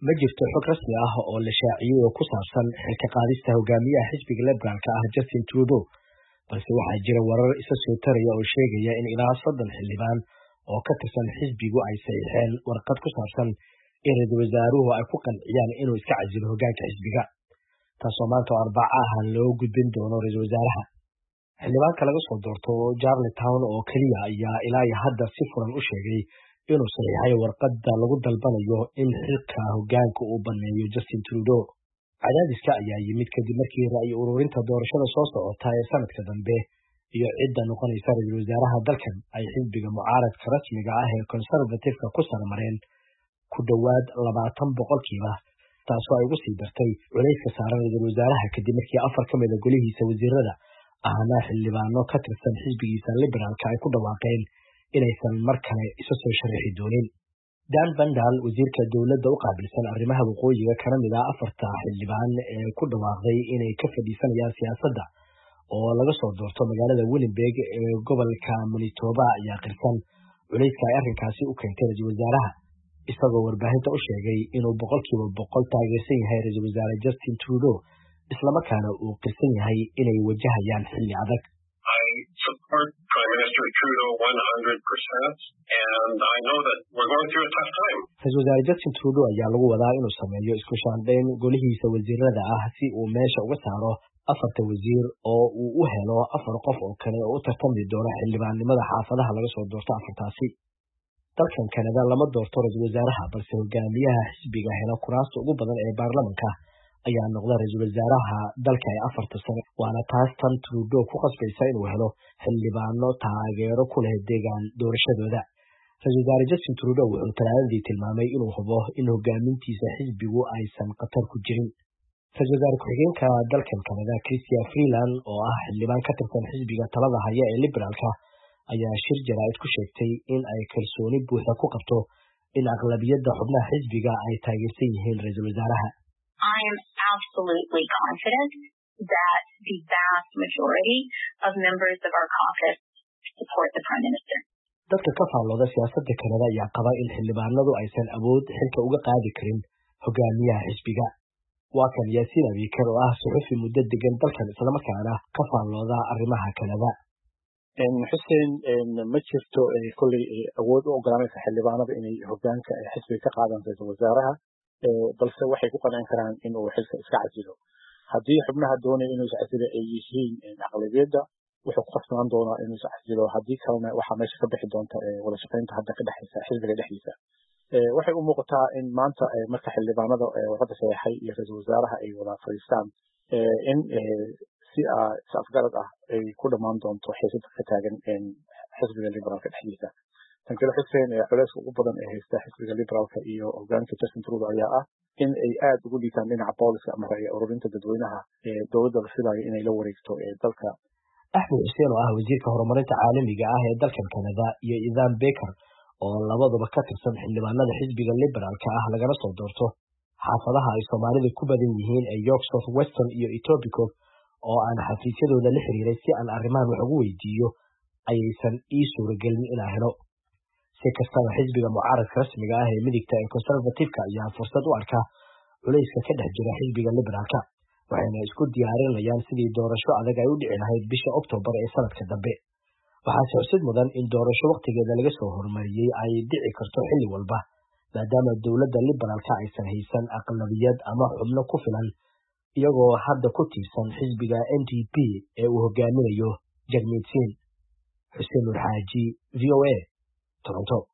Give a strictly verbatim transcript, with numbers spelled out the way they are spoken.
ma jirto xog rasmi ah oo la shaaciyay oo ku saabsan xilka qaadista hogaamiyaha xisbiga Liberaalka ah Justin Trudeau, balse waxaa jira warar isa soo taraya oo sheegaya in ilaa soddon xildhibaan oo ka tirsan xisbigu ay saxiixeen warqad ku saabsan in ra'iisul wasaaruhu ay ku qanciyaan inuu iska casilo hoggaanka xisbiga, taasoo maanta oo Arbaco ah loo gudbin doono ra'iisul wasaaraha. Xildhibaanka laga soo doorto Charlottetown oo kaliya ayaa ilaa iyo hadda si furan u sheegay inuu saxiixay warqadda lagu dalbanayo in xilka hoggaanka uu baneeyo Justin Trudeau. Cadaadiska ayaa yimid kadib markii ra'yi ururinta doorashada soo socota ee sanadka dambe iyo cidda noqonaysa ra'iisul wasaaraha dalkan ay xisbiga mucaaradka rasmiga ah ee Conservative-ka ku sarmareen ku dhowaad labaatan boqolkiiba, taasoo ay ugu sii dartay culayska saaran ra'iisul wasaaraha kadib markii afar ka mid a golihiisa wasiirada ahna xildhibaano ka tirsan xisbigiisa Liberaalka ay ku dhawaaqeen inaysan mar kale isu soo sharaxi doonin. Dan Vandal, wasiirka dowladda u qaabilsan arrimaha waqooyiga kana mid ah afarta xildhibaan ee ku dhawaaqday inay ka fadhiisanayaan siyaasadda oo laga soo doorto magaalada Winnipeg ee gobolka Manitoba, ayaa qirsan culayska ay arrinkaasi u keentay ra'iisul wasaaraha, isagoo warbaahinta u sheegay inuu boqolkiiba boqol taageersan yahay ra'iisul wasaare Justin Trudeau, islamarkaana uu qirsan yahay inay wajahayaan xilli adag. I support Prime Minister Trudeau one hundred percent, and I know that we're going through a tough time. Ra'iisul wasaare Justin Trudeau ayaa lagu wadaa inuu sameeyo isku shaandhayn golihiisa wasiirada ah si uu meesha uga saaro afarta wasiir oo uu u helo afar qof oo kale oo u tartami doona xildhibaannimada xaafadaha laga soo doorto afartaasi. Dalkan Kanada lama doorto ra'iisul wasaaraha, balse hogaamiyaha xisbiga hela kuraasta ugu badan ee baarlamanka ayaa noqda ra'iisul wasaaraha dalka ee afarta sano, waana taas tan Trudeau ku qasbaysa inuu helo xildhibaano taageero ku leh deegaan doorashadooda. Ra'iisul wasaare Justin Trudeau wuxuu talaadadii tilmaamay inuu hubo in hogaamintiisa xisbigu aysan khatar ku jirin. Ra'iisul wasaare ku-xigeenka dalkan Kanada Chrystia Freeland, oo ah xildhibaan ka tirsan xisbiga talada haya ee Liberaalka, ayaa shir jaraa'id ku sheegtay in ay kalsooni buuxda ku qabto in aqlabiyadda xubnaha xisbiga ay taageersan yihiin ra'iisul wasaaraha. I am absolutely confident that the vast majority of members of our caucus support the Prime Minister. Dadka ka faallooda siyaasadda Kanada ayaa qaba in xildhibaanadu aysan awood xilka uga qaadi karin hogaamiyaha xisbiga. Waa kan Yaasiin Abiikar oo ah suxufi muddo degan dalkan islamarkaana ka faallooda arrimaha Kanada. Xuseen, ma jirto kolley awood u ogolaanaysa xildhibaanada inay hoggaanka xisbiga ka qaadaan ra'iisul wasaaraha, balse waxay ku qancin karaan in uu xilka iska casilo. Haddii xubnaha doonaya inuu is casilo ay yihiin aqlabiyadda, wuxuu ku qasbanaan doonaa inuu is casilo. Haddii kalena waxaa meesha ka bixi doonta wada shaqaynta hadda ka dhexaysa xisbiga dhexdiisa. Waxay u muuqataa in maanta marka xildhibaanada warqadda saxeexay iyo ra'iisul wasaaraha ay wada fadhiistaan in si is afgarad ah ay ku dhammaan doonto xiisada ka taagan xisbiga Liberaalka dhexdiisa. tan kale Xuseen, culayska ugu badan ee haysta xisbiga Liberaalka iyo hoggaanka Justin Trudeau ayaa ah in ay aad ugu liitaan dhinaca booliska ama ra'yi ururinta dadweynaha ee dowladda la filayo inay la wareegto ee dalka. Axmed Xuseen, oo ah wasiirka horumarinta caalamiga ah ee dalkan Kanada, iyo Ivan Baker oo labaduba ka tirsan xildhibaanada xisbiga Liberaalka ah lagana soo doorto xaafadaha ay Soomaalidu ku badan yihiin ee York South Western iyo Etobicoke, oo aan xafiisyadooda la xiriiray si aan arrimahan wax ugu weydiiyo, ayaysan ii suuragelin inaan helo. Si kastaba, xisbiga mucaaradka rasmiga ah ee midigta ee Conservative-ka ayaa fursad u arka culayska ka dhex jira xisbiga Liberaalka, waxayna isku diyaarinayaan sidii doorasho adag ay u dhici lahayd bisha Oktoobar ee sanadka dambe. Waxaase xusid mudan in doorasho waqtigeeda laga soo hormariyey ay dhici karto xilli walba, maadaama dowladda Liberaalka aysan haysan aqlabiyad ama xubno ku filan, iyagoo hadda ku tiirsan xisbiga N D P ee uu hogaaminayo Jagmeet Singh. Xuseen Nur Xaaji, V O A, Toronto.